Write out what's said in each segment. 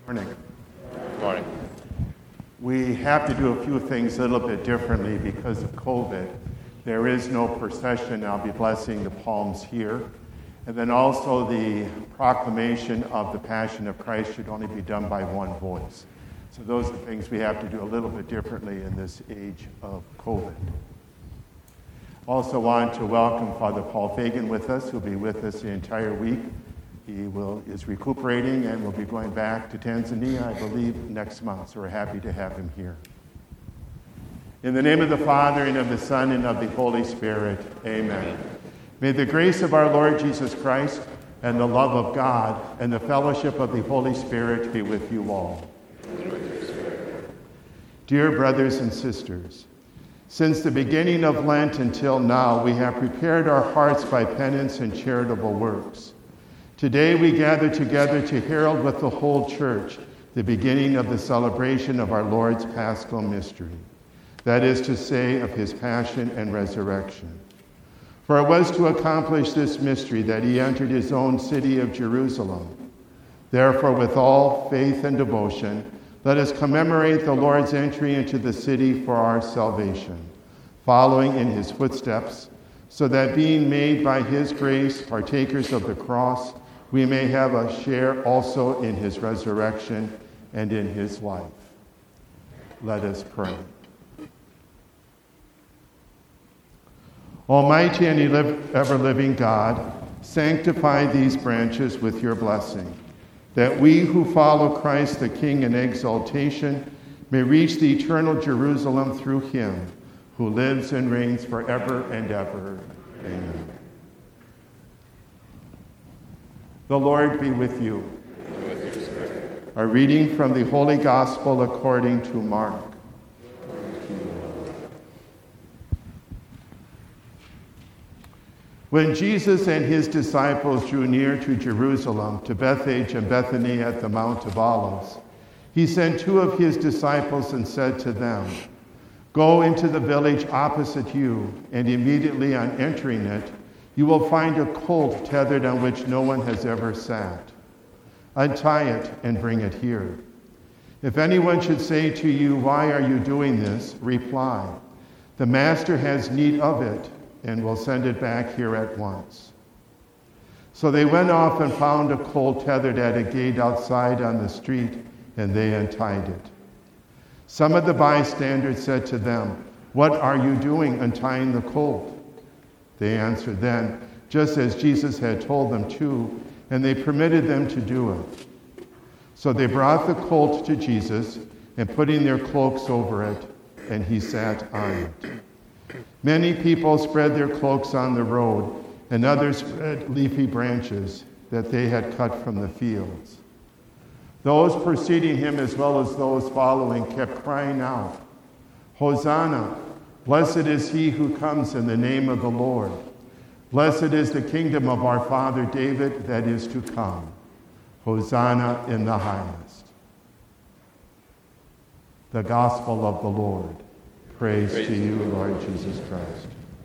Morning. Good morning. We have to do a few things a little bit differently because of COVID. There is no procession. I'll be blessing the palms here. And then also the proclamation of the Passion of Christ should only be done by one voice. So those are the things we have to do a little bit differently in this age of COVID. Also want to welcome Father Paul Fagan with us, who'll be with us the entire week. He is recuperating and will be going back to Tanzania, I believe, next month. So we're happy to have him here. In the name of the Father, and of the Son, and of the Holy Spirit, amen. May the grace of our Lord Jesus Christ, and the love of God, and the fellowship of the Holy Spirit be with you all. Dear brothers and sisters, since the beginning of Lent until now, we have prepared our hearts by penance and charitable works. Today we gather together to herald with the whole church the beginning of the celebration of our Lord's Paschal mystery, that is to say, of his passion and resurrection. For it was to accomplish this mystery that he entered his own city of Jerusalem. Therefore, with all faith and devotion, let us commemorate the Lord's entry into the city for our salvation, following in his footsteps, so that being made by his grace partakers of the cross, we may have a share also in his resurrection and in his life. Let us pray. Almighty and ever-living God, sanctify these branches with your blessing, that we who follow Christ the King in exaltation may reach the eternal Jerusalem through him, who lives and reigns forever and ever. Amen. The Lord be with you. And with your spirit. A reading from the Holy Gospel according to Mark. When Jesus and his disciples drew near to Jerusalem, to Bethphage and Bethany at the Mount of Olives, he sent two of his disciples and said to them, "Go into the village opposite you, and immediately on entering it, you will find a colt tethered on which no one has ever sat. Untie it and bring it here. If anyone should say to you, 'Why are you doing this?' reply, 'The master has need of it, and will send it back here at once.'" So they went off and found a colt tethered at a gate outside on the street, and they untied it. Some of the bystanders said to them, "What are you doing untying the colt?" They answered then, just as Jesus had told them to, and they permitted them to do it. So they brought the colt to Jesus, and putting their cloaks over it, and he sat on it. Many people spread their cloaks on the road, and others spread leafy branches that they had cut from the fields. Those preceding him as well as those following kept crying out, "Hosanna! Blessed is he who comes in the name of the Lord. Blessed is the kingdom of our father David that is to come. Hosanna in the highest." The Gospel of the Lord. Praise to you, Lord Jesus Christ.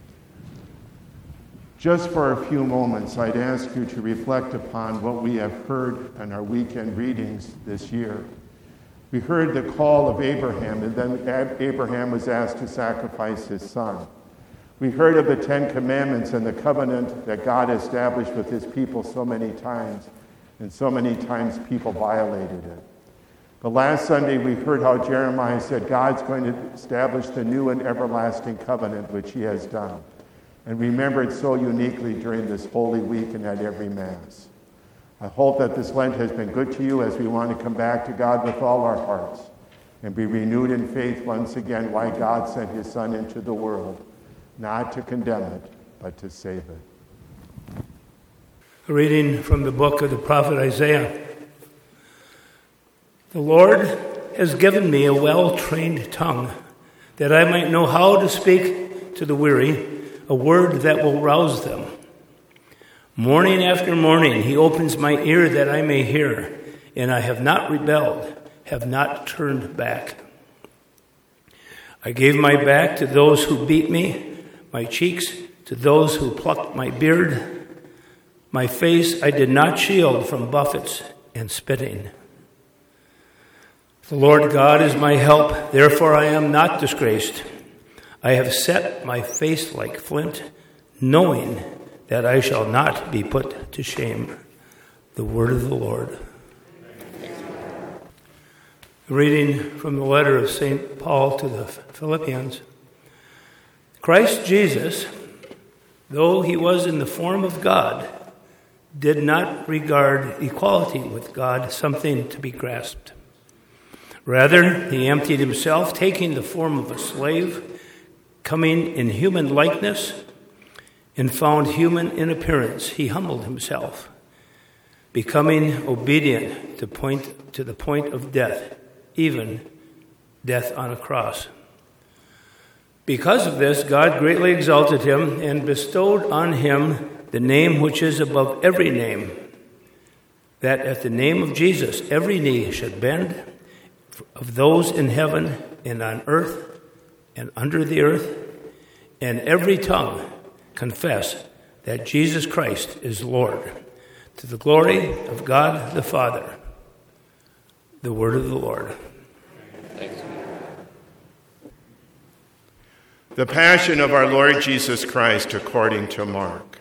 Just for a few moments, I'd ask you to reflect upon what we have heard in our weekend readings this year. We heard the call of Abraham, and then Abraham was asked to sacrifice his son. We heard of the Ten Commandments and the covenant that God established with his people so many times, and so many times people violated it. But last Sunday we heard how Jeremiah said God's going to establish the new and everlasting covenant, which he has done. And remembered so uniquely during this Holy Week and at every Mass. I hope that this Lent has been good to you as we want to come back to God with all our hearts and be renewed in faith once again why God sent his Son into the world, not to condemn it, but to save it. A reading from the book of the prophet Isaiah. The Lord has given me a well-trained tongue, that I might know how to speak to the weary, a word that will rouse them. Morning after morning he opens my ear that I may hear, and I have not rebelled, have not turned back. I gave my back to those who beat me, my cheeks to those who plucked my beard. My face I did not shield from buffets and spitting. The Lord God is my help, therefore I am not disgraced. I have set my face like flint, knowing that I shall not be put to shame. The word of the Lord. Reading from the letter of St. Paul to the Philippians. Christ Jesus, though he was in the form of God, did not regard equality with God something to be grasped. Rather, he emptied himself, taking the form of a slave, coming in human likeness, and found human in appearance. He humbled himself, becoming obedient to the point of death, even death on a cross. Because of this, God greatly exalted him and bestowed on him the name which is above every name, that at the name of Jesus every knee should bend, of those in heaven and on earth and under the earth, and every tongue confess that Jesus Christ is Lord, to the glory of God the Father. The word of the Lord. Thanks. The Passion of our Lord Jesus Christ according to Mark.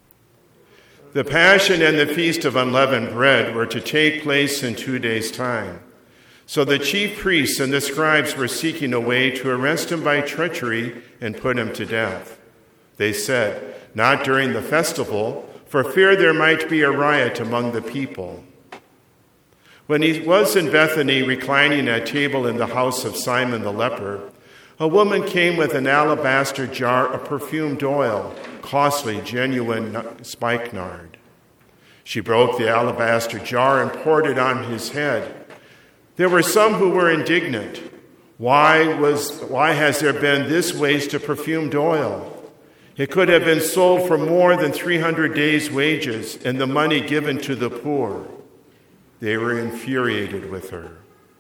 The Passion and the Feast of Unleavened Bread were to take place in 2 days' time. So the chief priests and the scribes were seeking a way to arrest him by treachery and put him to death. They said, not during the festival, for fear there might be a riot among the people. When he was in Bethany, reclining at table in the house of Simon the leper, a woman came with an alabaster jar of perfumed oil, costly, genuine spikenard. She broke the alabaster jar and poured it on his head. There were some who were indignant. Why has there been this waste of perfumed oil? It could have been sold for more than 300 days' wages and the money given to the poor. They were infuriated with her.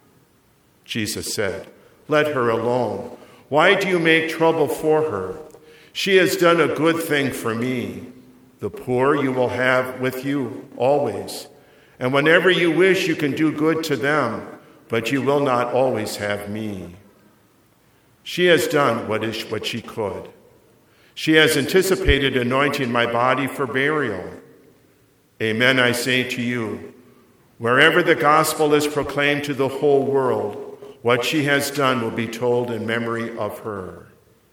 Jesus said, "Let her alone. Why do you make trouble for her? She has done a good thing for me. The poor you will have with you always, and whenever you wish you can do good to them, but you will not always have me. She has done what she could. She has anticipated anointing my body for burial. Amen, I say to you, wherever the gospel is proclaimed to the whole world, what she has done will be told in memory of her."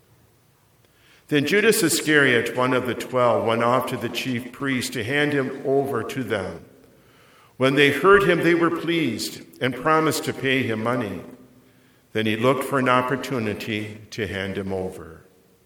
Then Judas Iscariot, one of the 12, went off to the chief priests to hand him over to them. When they heard him, they were pleased and promised to pay him money. Then he looked for an opportunity to hand him over.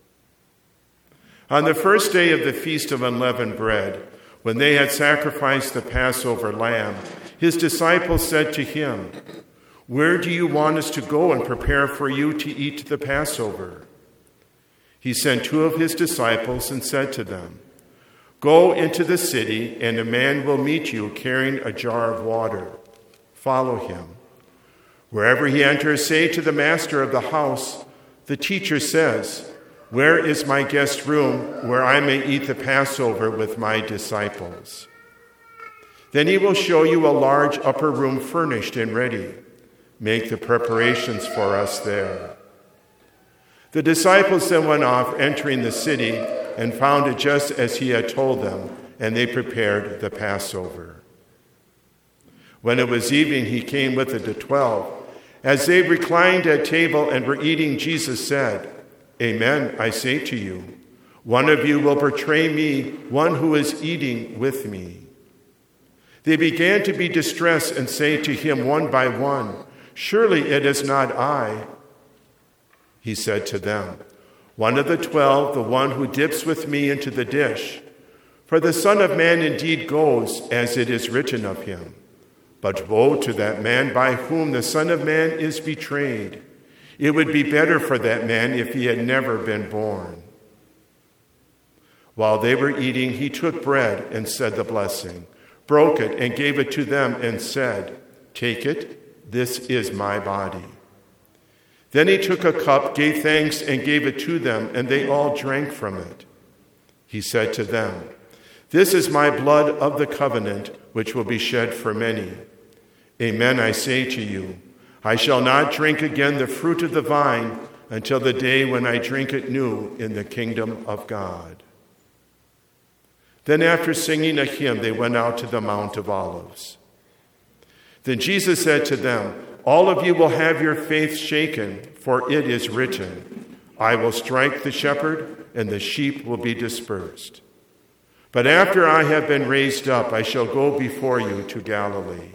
On the first day of the Feast of Unleavened Bread, when they had sacrificed the Passover lamb, his disciples said to him, "Where do you want us to go and prepare for you to eat the Passover?" He sent 2 of his disciples and said to them, "Go into the city, and a man will meet you carrying a jar of water. Follow him. Wherever he enters, say to the master of the house, 'The teacher says, where is my guest room where I may eat the Passover with my disciples?' Then he will show you a large upper room furnished and ready. Make the preparations for us there." The disciples then went off, entering the city, and found it just as he had told them, and they prepared the Passover. When it was evening, he came with the 12. As they reclined at table and were eating, Jesus said, "Amen, I say to you, one of you will betray me, one who is eating with me." They began to be distressed and say to him one by one, "Surely it is not I." He said to them, "One of the 12, the one who dips with me into the dish. For the Son of Man indeed goes as it is written of him. But woe to that man by whom the Son of Man is betrayed. It would be better for that man if he had never been born." While they were eating, he took bread and said the blessing, broke it and gave it to them and said, "Take it, this is my body." Then he took a cup, gave thanks, and gave it to them, and they all drank from it. He said to them, "This is my blood of the covenant, which will be shed for many. Amen, I say to you, I shall not drink again the fruit of the vine until the day when I drink it new in the kingdom of God." Then after singing a hymn, they went out to the Mount of Olives. Then Jesus said to them, "All of you will have your faith shaken, for it is written, 'I will strike the shepherd, and the sheep will be dispersed.' But after I have been raised up, I shall go before you to Galilee."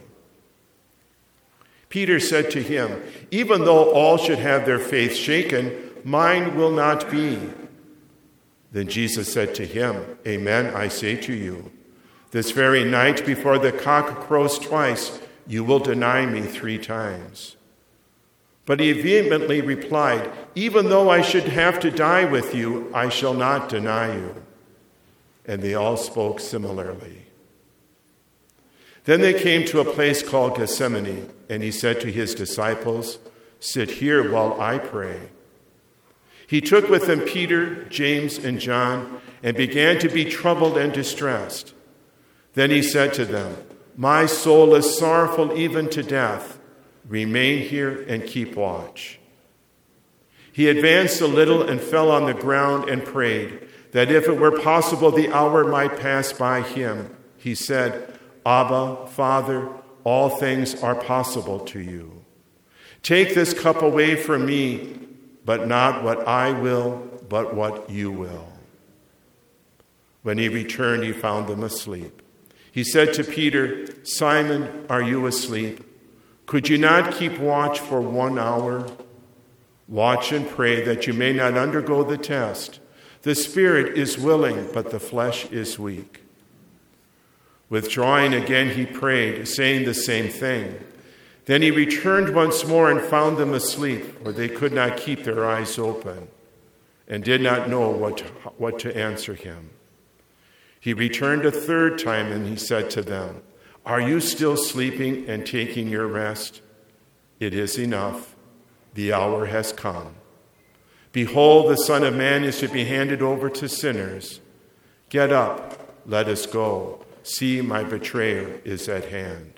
Peter said to him, "Even though all should have their faith shaken, mine will not be." Then Jesus said to him, "Amen, I say to you, this very night before the cock crows twice, you will deny me 3 times. But he vehemently replied, "Even though I should have to die with you, I shall not deny you." And they all spoke similarly. Then they came to a place called Gethsemane, and he said to his disciples, "Sit here while I pray." He took with him Peter, James, and John, and began to be troubled and distressed. Then he said to them, "My soul is sorrowful even to death. Remain here and keep watch." He advanced a little and fell on the ground and prayed that if it were possible the hour might pass by him. He said, "Abba, Father, all things are possible to you. Take this cup away from me, but not what I will, but what you will." When he returned, he found them asleep. He said to Peter, "Simon, are you asleep? Could you not keep watch for 1 hour? Watch and pray that you may not undergo the test. The spirit is willing, but the flesh is weak." Withdrawing again, he prayed, saying the same thing. Then he returned once more and found them asleep, for they could not keep their eyes open, and did not know what to answer him. He returned a 3rd time, and he said to them, "Are you still sleeping and taking your rest? It is enough. The hour has come. Behold, the Son of Man is to be handed over to sinners. Get up, let us go. See, my betrayer is at hand."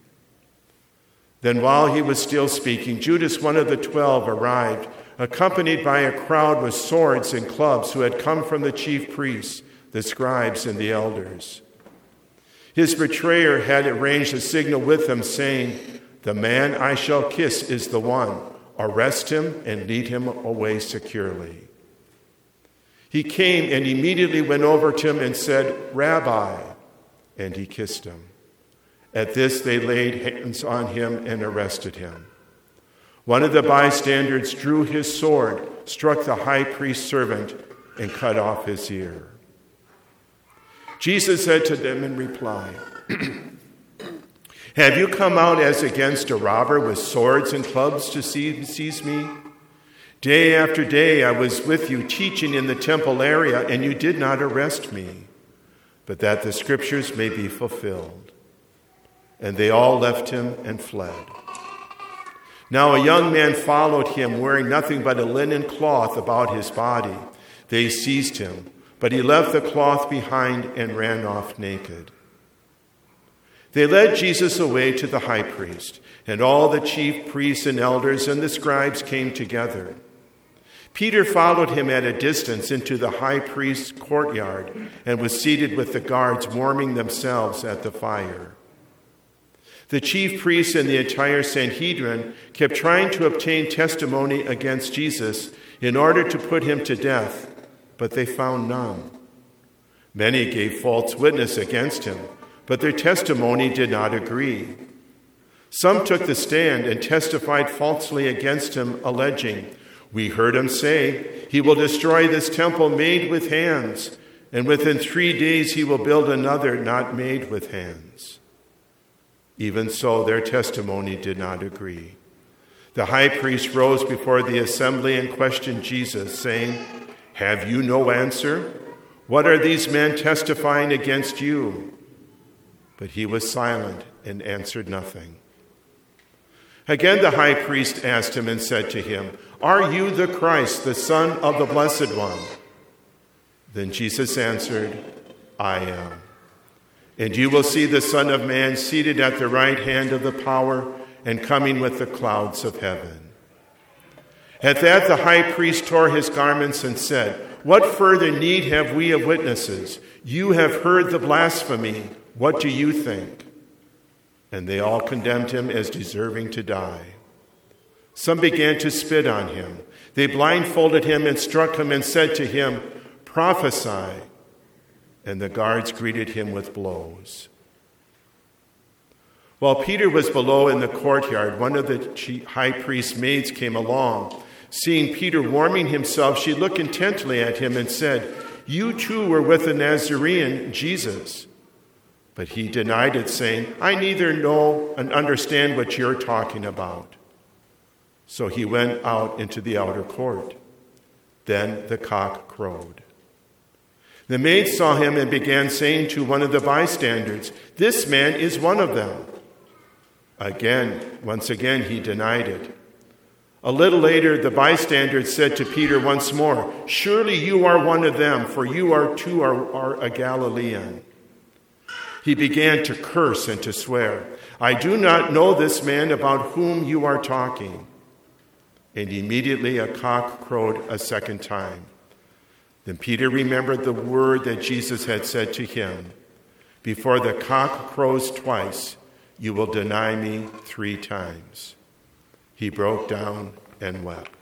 Then while he was still speaking, Judas, one of the 12, arrived, accompanied by a crowd with swords and clubs who had come from the chief priests, the scribes, and the elders. His betrayer had arranged a signal with him, saying, "The man I shall kiss is the one. Arrest him and lead him away securely." He came and immediately went over to him and said, "Rabbi," and he kissed him. At this they laid hands on him and arrested him. One of the bystanders drew his sword, struck the high priest's servant, and cut off his ear. Jesus said to them in reply, "Have you come out as against a robber with swords and clubs to seize me? Day after day I was with you teaching in the temple area, and you did not arrest me, but that the scriptures may be fulfilled." And they all left him and fled. Now a young man followed him, wearing nothing but a linen cloth about his body. They seized him, but he left the cloth behind and ran off naked. They led Jesus away to the high priest, and all the chief priests and elders and the scribes came together. Peter followed him at a distance into the high priest's courtyard and was seated with the guards warming themselves at the fire. The chief priests and the entire Sanhedrin kept trying to obtain testimony against Jesus in order to put him to death, but they found none. Many gave false witness against him, but their testimony did not agree. Some took the stand and testified falsely against him, alleging, "We heard him say, 'He will destroy this temple made with hands, and within 3 days he will build another not made with hands.' Even so, their testimony did not agree. The high priest rose before the assembly and questioned Jesus, saying, 'Have you no answer? What are these men testifying against you?' But he was silent and answered nothing. Again the high priest asked him and said to him, 'Are you the Christ, the Son of the Blessed One?' Then Jesus answered, 'I am. And you will see the Son of Man seated at the right hand of the power and coming with the clouds of heaven." At that the high priest tore his garments and said, "What further need have we of witnesses? You have heard the blasphemy. What do you think?" And they all condemned him as deserving to die. Some began to spit on him. They blindfolded him and struck him and said to him, "Prophesy." And the guards greeted him with blows. While Peter was below in the courtyard, one of the high priest's maids came along. Seeing Peter warming himself, she looked intently at him and said, "You too were with the Nazarene, Jesus." But he denied it, saying, "I neither know and understand what you're talking about." So he went out into the outer court. Then the cock crowed. The maid saw him and began saying to one of the bystanders, "This man is one of them." Once again, he denied it. A little later, the bystanders said to Peter once more, "Surely you are one of them, for you too are a Galilean." He began to curse and to swear, "I do not know this man about whom you are talking." And immediately a cock crowed a second time. Then Peter remembered the word that Jesus had said to him, "Before the cock crows twice, you will deny me 3 times." He broke down and wept.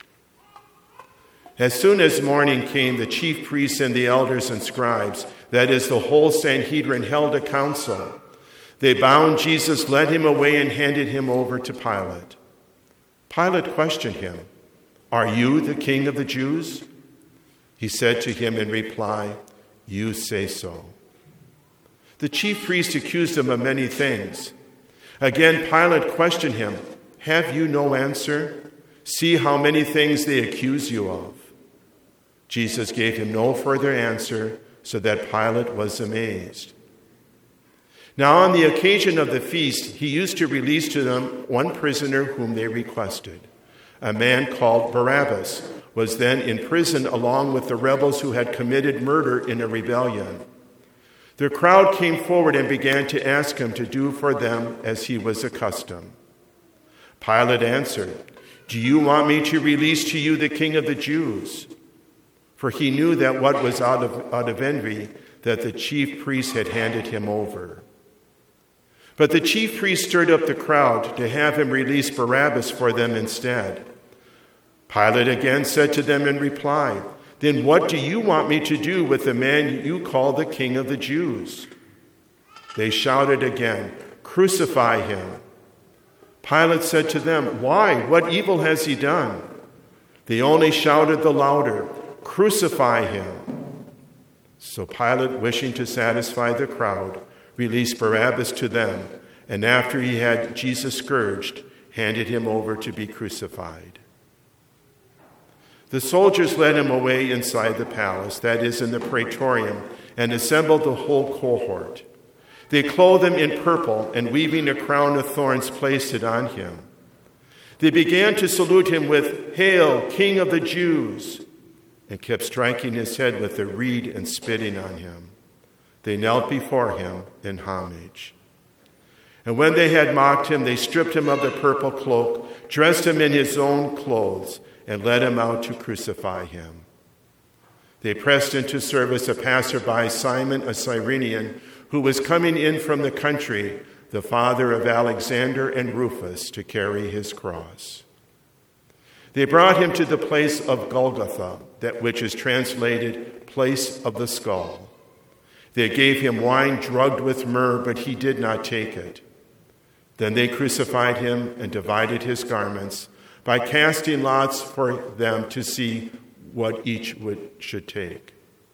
As soon as morning came, the chief priests and the elders and scribes, that is, the whole Sanhedrin, held a council. They bound Jesus, led him away, and handed him over to Pilate. Pilate questioned him, "Are you the king of the Jews?" He said to him in reply, "You say so." The chief priest accused him of many things. Again, Pilate questioned him, "Have you no answer? See how many things they accuse you of." Jesus gave him no further answer, so that Pilate was amazed. Now, on the occasion of the feast, he used to release to them one prisoner whom they requested. A man called Barabbas was then in prison along with the rebels who had committed murder in a rebellion. The crowd came forward and began to ask him to do for them as he was accustomed. Pilate answered, "Do you want me to release to you the king of the Jews?" For he knew that what was out of envy, that the chief priests had handed him over. But the chief priests stirred up the crowd to have him release Barabbas for them instead. Pilate again said to them in reply, "Then what do you want me to do with the man you call the king of the Jews?" They shouted again, "Crucify him." Pilate said to them, "Why? What evil has he done?" They only shouted the louder, "Crucify him." So Pilate, wishing to satisfy the crowd, released Barabbas to them, and after he had Jesus scourged, handed him over to be crucified. The soldiers led him away inside the palace, that is, in the praetorium, and assembled the whole cohort. They clothed him in purple, and weaving a crown of thorns, placed it on him. They began to salute him with, "Hail, King of the Jews!" and kept striking his head with a reed and spitting on him. They knelt before him in homage. And when they had mocked him, they stripped him of the purple cloak, dressed him in his own clothes, and led him out to crucify him. They pressed into service a passerby, Simon, a Cyrenian, who was coming in from the country, the father of Alexander and Rufus, to carry his cross. They brought him to the place of Golgotha, that which is translated place of the skull. They gave him wine drugged with myrrh, but he did not take it. Then they crucified him and divided his garments by casting lots for them to see what each should take.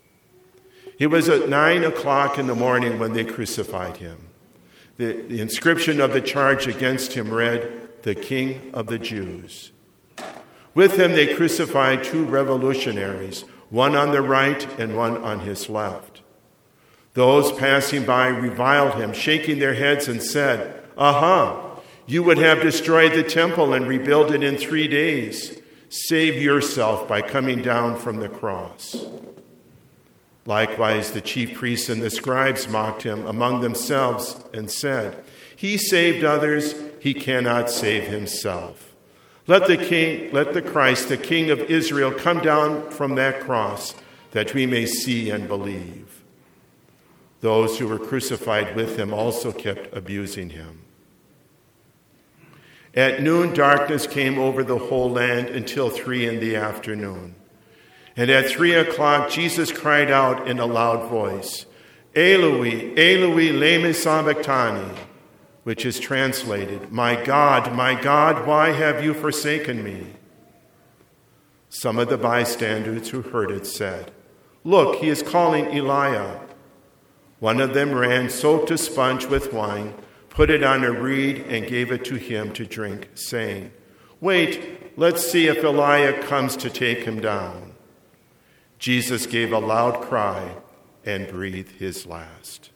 It was at 9 o'clock in the morning when they crucified him. The inscription of the charge against him read, "The King of the Jews." With him they crucified 2 revolutionaries, one on the right and one on his left. Those passing by reviled him, shaking their heads, and said, "Aha! You would have destroyed the temple and rebuilt it in 3 days. Save yourself by coming down from the cross." Likewise, the chief priests and the scribes mocked him among themselves and said, He saved others. He cannot save himself. Let the Christ, the King of Israel, come down from that cross that we may see and believe. Those who were crucified with him also kept abusing him. At noon, darkness came over the whole land until 3 p.m. And at 3 o'clock, Jesus cried out in a loud voice, Eloi, Eloi, lema sabachthani, which is translated, my God, why have you forsaken me? Some of the bystanders who heard it said, Look, he is calling Elijah. One of them ran, soaked a sponge with wine, put it on a reed, and gave it to him to drink, saying, Wait, let's see if Elijah comes to take him down. Jesus gave a loud cry and breathed his last.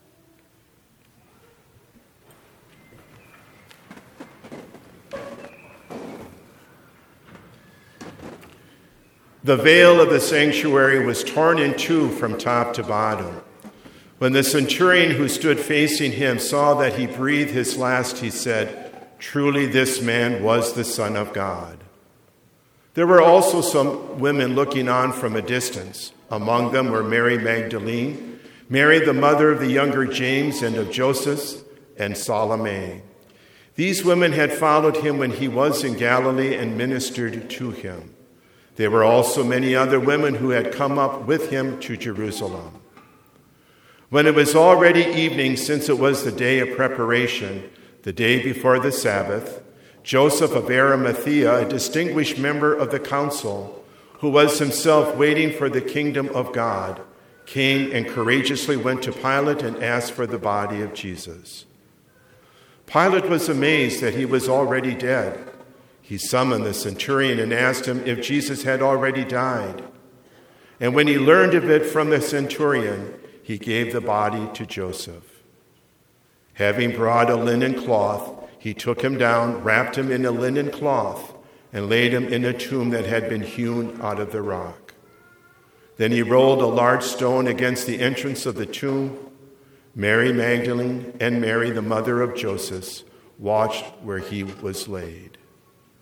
The veil of the sanctuary was torn in two from top to bottom. When the centurion who stood facing him saw that he breathed his last, he said, Truly this man was the Son of God. There were also some women looking on from a distance. Among them were Mary Magdalene, Mary the mother of the younger James and of Joseph, and Salome. These women had followed him when he was in Galilee and ministered to him. There were also many other women who had come up with him to Jerusalem. When it was already evening, since it was the day of preparation, the day before the Sabbath, Joseph of Arimathea, a distinguished member of the council, who was himself waiting for the kingdom of God, came and courageously went to Pilate and asked for the body of Jesus. Pilate was amazed that he was already dead. He summoned the centurion and asked him if Jesus had already died. And when he learned of it from the centurion, he gave the body to Joseph. Having brought a linen cloth, he took him down, wrapped him in a linen cloth, and laid him in a tomb that had been hewn out of the rock. Then he rolled a large stone against the entrance of the tomb. Mary Magdalene and Mary, the mother of Joseph, watched where he was laid.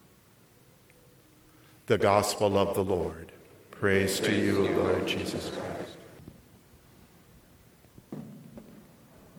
The Gospel of the Lord. Praise to you, Lord Jesus Christ.